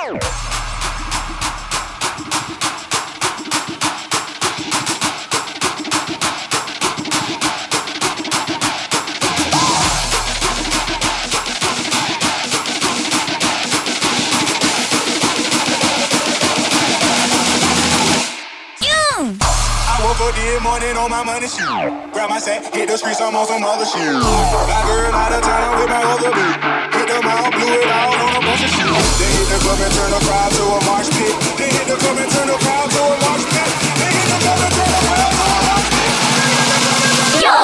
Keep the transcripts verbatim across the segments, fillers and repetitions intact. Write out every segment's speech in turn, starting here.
Morning on my money shoot. Grab my sack, hit the streets, I'm on some other shit. My girl out of town with my other bitch. Hit them out, blew it all on a bunch of shit. They hit the club and turn the crowd to a march pit. They hit the club and turn the crowd to a march pit. They hit the club and turn the crowd to a march pit. Yo!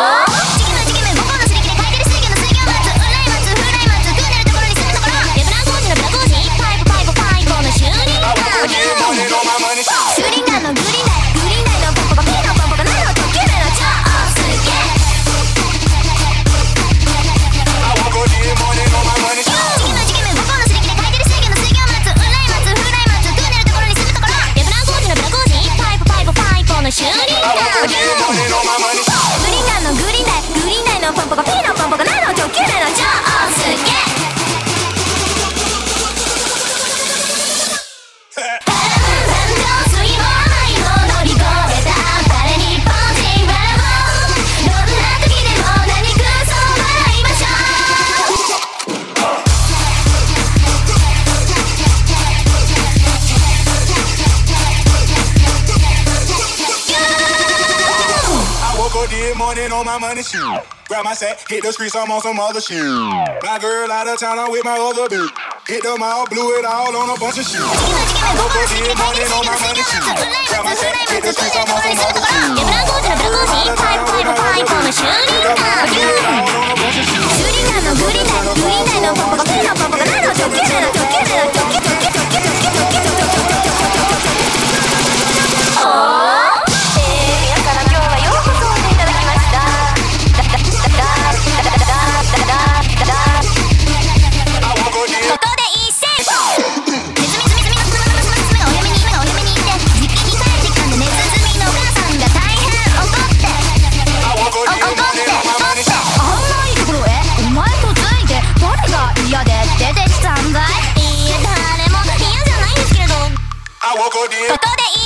'Morning on my money shoot. Grab my sack, hit the streets, I'm on some other shit. My girl out of town, I'm with my other bitch. Hit them all, blew it all on a bunch of shit. I woke up this morning on my money shoot. Grab my sack, hit the streets, I'm on some other shit. My girl out of town, I'm with my other bitch. Hit them all, blew it all on a bunch of shit.ここでいい